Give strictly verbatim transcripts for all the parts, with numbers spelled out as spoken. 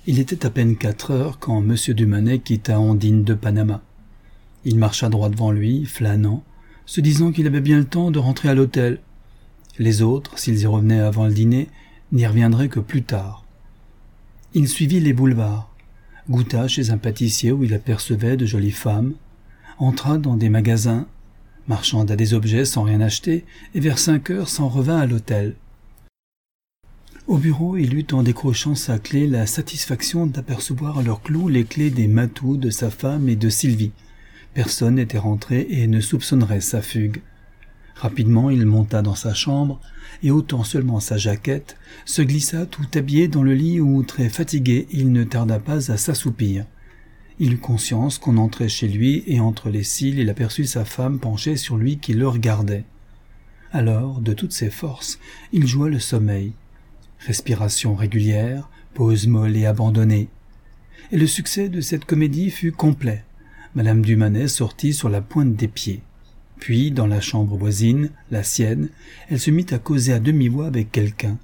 Il était à peine quatre heures quand M. Dumanet quitta Ondine de Panama. Il marcha droit devant lui, flânant, se disant qu'il avait bien le temps de rentrer à l'hôtel. Les autres, s'ils y revenaient avant le dîner, n'y reviendraient que plus tard. Il suivit les boulevards, goûta chez un pâtissier où il apercevait de jolies femmes, entra dans des magasins, marchanda des objets sans rien acheter, et vers cinq heures s'en revint à l'hôtel. Au bureau, il eut en décrochant sa clé la satisfaction d'apercevoir à leur clou les clés des matous de sa femme et de Sylvie. Personne n'était rentré et ne soupçonnerait sa fugue. Rapidement, il monta dans sa chambre et, ôtant seulement sa jaquette, se glissa tout habillé dans le lit où, très fatigué, il ne tarda pas à s'assoupir. Il eut conscience qu'on entrait chez lui et entre les cils, il aperçut sa femme penchée sur lui qui le regardait. Alors, de toutes ses forces, il joua le sommeil. Respiration régulière, pause molle et abandonnée. Et le succès de cette comédie fut complet. Madame Dumanet sortit sur la pointe des pieds. Puis, dans la chambre voisine, la sienne, elle se mit à causer à demi-voix avec quelqu'un.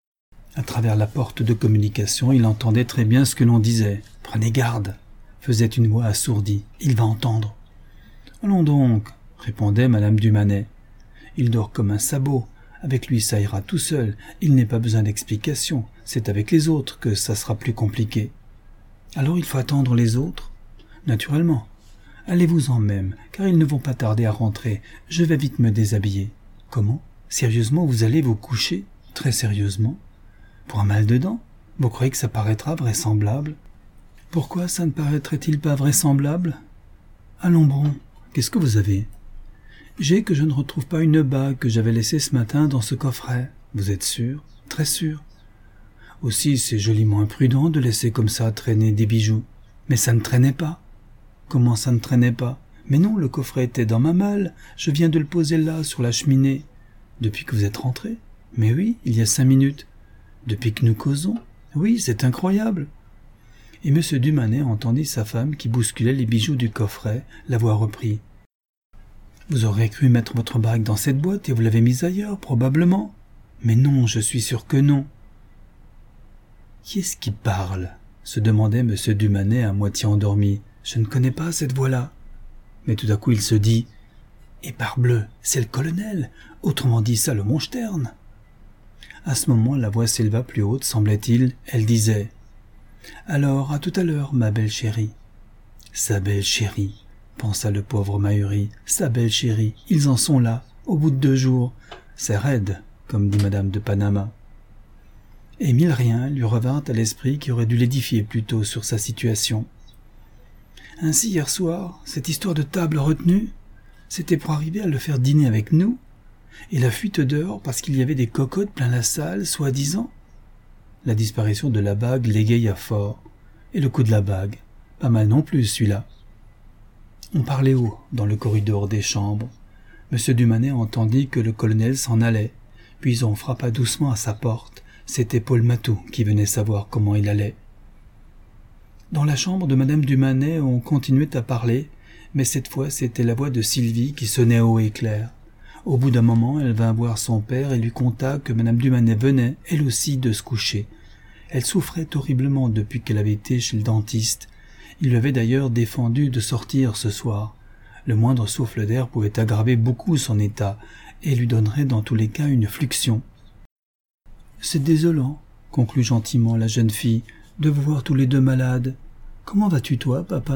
À travers la porte de communication, il entendait très bien ce que l'on disait. « Prenez garde !» faisait une voix assourdie. « Il va entendre. »« Allons donc !» répondait Madame Dumanet. « Il dort comme un sabot. Avec lui, ça ira tout seul. Il n'est pas besoin d'explication. C'est avec les autres que ça sera plus compliqué. »« Alors il faut attendre les autres ?»« Naturellement. Allez-vous-en même, car ils ne vont pas tarder à rentrer. Je vais vite me déshabiller. »« Comment ? Sérieusement, vous allez vous coucher ? Très sérieusement ? Pour un mal de dents ? Vous croyez que ça paraîtra vraisemblable ? Pourquoi ça ne paraîtrait-il pas vraisemblable ? Allons bon, qu'est-ce que vous avez ? J'ai que je ne retrouve pas une bague que j'avais laissée ce matin dans ce coffret. Vous êtes sûr ? Très sûr. Aussi, c'est joliment imprudent de laisser comme ça traîner des bijoux. Mais ça ne traînait pas. Comment ça ne traînait pas ? Mais non, le coffret était dans ma malle. Je viens de le poser là, sur la cheminée. Depuis que vous êtes rentré ? Mais oui, il y a cinq minutes. Depuis que nous causons ? Oui, c'est incroyable. Et M. Dumanet entendit sa femme qui bousculait les bijoux du coffret, la voix reprit. Vous aurez cru mettre votre bague dans cette boîte et vous l'avez mise ailleurs, probablement. Mais non, je suis sûr que non. Qui est-ce qui parle ? Se demandait M. Dumanet à moitié endormi. Je ne connais pas cette voix-là. Mais tout à coup il se dit « Et parbleu, c'est le colonel, autrement dit Salomon Stern. » À ce moment, la voix s'éleva plus haute, semblait-il. Elle disait « Alors, à tout à l'heure, ma belle chérie. » Sa belle chérie, pensa le pauvre Mahuri. Sa belle chérie, ils en sont là, au bout de deux jours. C'est raide, comme dit Madame de Panama. Et mille riens lui revinrent à l'esprit qui aurait dû l'édifier plutôt sur sa situation. Ainsi, hier soir, cette histoire de table retenue, c'était pour arriver à le faire dîner avec nous, et la fuite dehors parce qu'il y avait des cocottes plein la salle, soi-disant. La disparition de la bague l'égaya fort, et le coup de la bague, pas mal non plus celui-là. On parlait haut, dans le corridor des chambres. M. Dumanet entendit que le colonel s'en allait, puis on frappa doucement à sa porte. C'était Paul Matou qui venait savoir comment il allait. Dans la chambre de Madame Dumanet, on continuait à parler, mais cette fois c'était la voix de Sylvie qui sonnait haut et clair. Au bout d'un moment, elle vint voir son père et lui conta que Madame Dumanet venait, elle aussi, de se coucher. Elle souffrait horriblement depuis qu'elle avait été chez le dentiste. Il lui avait d'ailleurs défendu de sortir ce soir. Le moindre souffle d'air pouvait aggraver beaucoup son état et lui donnerait dans tous les cas une fluxion. « C'est désolant, » conclut gentiment la jeune fille, « de vous voir tous les deux malades. Comment vas-tu, toi, papa ?»«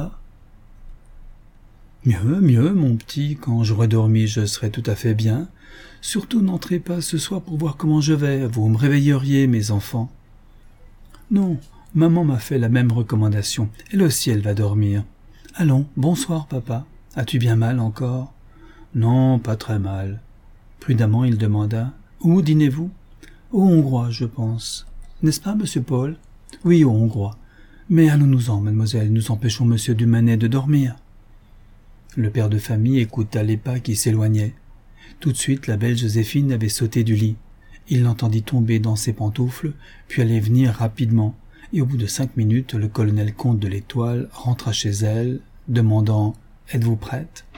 Mieux, mieux, mon petit. Quand j'aurai dormi, je serai tout à fait bien. Surtout n'entrez pas ce soir pour voir comment je vais. Vous me réveilleriez, mes enfants. »« Non, maman m'a fait la même recommandation. Elle aussi, elle va dormir. Allons, bonsoir, papa. As-tu bien mal encore ?»« Non, pas très mal. » Prudemment, il demanda. « Où dînez-vous ?»« Au Hongrois, je pense. N'est-ce pas, monsieur Paul ?»« Oui, au Hongrois. Mais allons-nous-en, mademoiselle, nous empêchons monsieur Dumanet de dormir. » Le père de famille écouta les pas qui s'éloignaient. Tout de suite, la belle Joséphine avait sauté du lit. Il l'entendit tomber dans ses pantoufles, puis aller venir rapidement, et au bout de cinq minutes, le colonel comte de l'Étoile rentra chez elle, demandant « Êtes-vous prête ?»«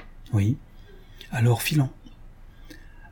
Oui. »« Alors filons. »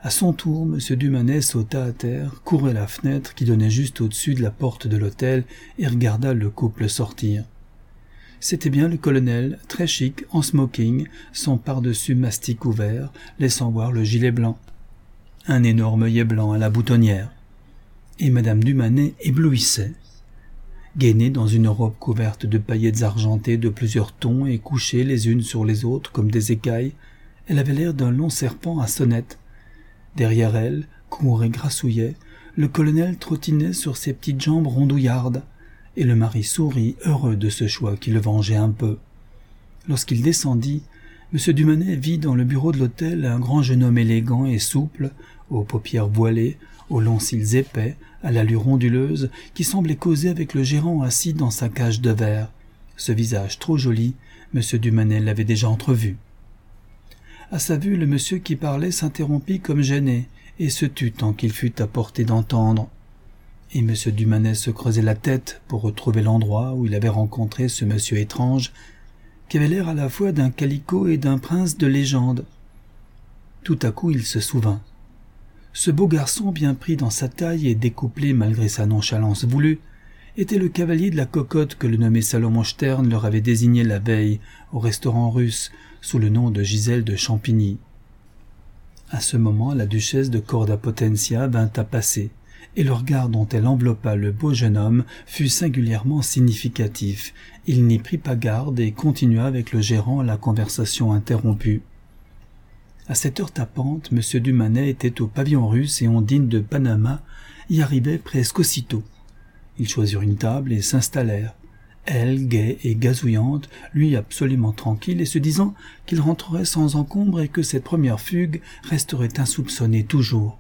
À son tour, M. Dumanet sauta à terre, courut à la fenêtre qui donnait juste au-dessus de la porte de l'hôtel et regarda le couple sortir. C'était bien le colonel, très chic, en smoking, son pardessus mastic ouvert, laissant voir le gilet blanc. Un énorme œillet blanc à la boutonnière. Et Madame Dumanet éblouissait. Gainée dans une robe couverte de paillettes argentées de plusieurs tons et couchées les unes sur les autres comme des écailles, elle avait l'air d'un long serpent à sonnette. Derrière elle, court et grassouillait, le colonel trottinait sur ses petites jambes rondouillardes, et le mari sourit, heureux de ce choix qui le vengeait un peu. Lorsqu'il descendit, M. Dumanet vit dans le bureau de l'hôtel un grand jeune homme élégant et souple, aux paupières voilées, aux longs cils épais, à l'allure onduleuse, qui semblait causer avec le gérant assis dans sa cage de verre. Ce visage trop joli, M. Dumanet l'avait déjà entrevu. À sa vue, le monsieur qui parlait s'interrompit comme gêné, et se tut tant qu'il fut à portée d'entendre. Et M. Dumanet se creusait la tête pour retrouver l'endroit où il avait rencontré ce monsieur étrange, qui avait l'air à la fois d'un calicot et d'un prince de légende. Tout à coup il se souvint. Ce beau garçon bien pris dans sa taille et découplé malgré sa nonchalance voulue, était le cavalier de la cocotte que le nommé Salomon Stern leur avait désigné la veille au restaurant russe sous le nom de Gisèle de Champigny. À ce moment, la duchesse de Corda Potentia vint à passer, et le regard dont elle enveloppa le beau jeune homme fut singulièrement significatif. Il n'y prit pas garde et continua avec le gérant la conversation interrompue. À cette heure tapante, M. Dumanet était au pavillon russe et Ondine de Panama y arrivait presque aussitôt. Ils choisirent une table et s'installèrent. Elle, gaie et gazouillante, lui absolument tranquille et se disant qu'il rentrerait sans encombre et que cette première fugue resterait insoupçonnée toujours.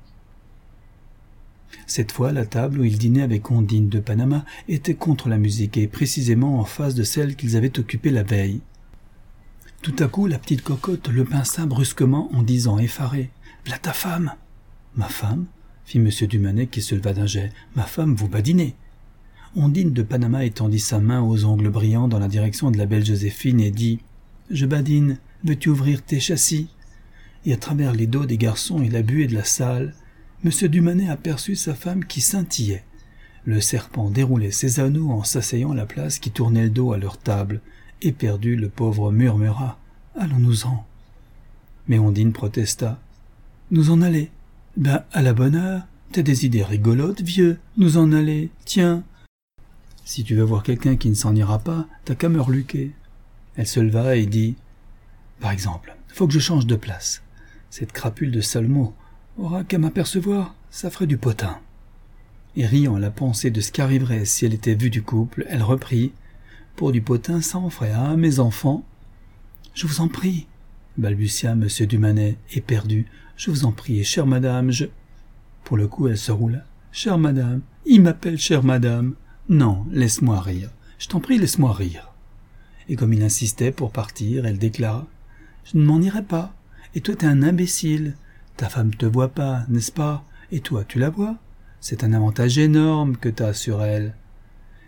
Cette fois, la table où ils dînaient avec Ondine de Panama était contre la musique et précisément en face de celle qu'ils avaient occupée la veille. Tout à coup, la petite cocotte le pinça brusquement en disant effaré « V'là ta femme !»« Ma femme ?» fit M. Dumanet qui se leva d'un jet. « Ma femme vous badinez !» Ondine de Panama étendit sa main aux ongles brillants dans la direction de la belle Joséphine et dit « Je badine, veux-tu ouvrir tes châssis ?» Et à travers les dos des garçons et la buée de la salle, M. Dumanet aperçut sa femme qui scintillait. Le serpent déroulait ses anneaux en s'asseyant à la place qui tournait le dos à leur table. Éperdu, le pauvre murmura « Allons-nous-en » Mais Ondine protesta « Nous en aller ?»« Ben, à la bonne heure, t'as des idées rigolotes, vieux, nous en aller, tiens !» Si tu veux voir quelqu'un qui ne s'en ira pas, t'as qu'à me reluquer. Elle se leva et dit « Par exemple, faut que je change de place. Cette crapule de Salmo aura qu'à m'apercevoir, ça ferait du potin. » Et riant à la pensée de ce qu'arriverait si elle était vue du couple, elle reprit « Pour du potin, ça en ferait un, mes enfants. »« Je vous en prie, » balbutia M. Dumanet, éperdu. « Je vous en prie, chère madame, je... » Pour le coup, elle se roula. « Chère madame, il m'appelle chère madame. » Non, laisse-moi rire. Je t'en prie, laisse-moi rire. Et comme il insistait pour partir, elle déclara « Je ne m'en irai pas. Et toi, t'es un imbécile. Ta femme te voit pas, n'est-ce pas? Et toi, tu la vois. C'est un avantage énorme que t'as sur elle.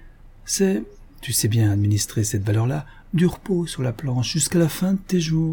C'est, tu sais bien administrer cette valeur-là, du repos sur la planche jusqu'à la fin de tes jours. »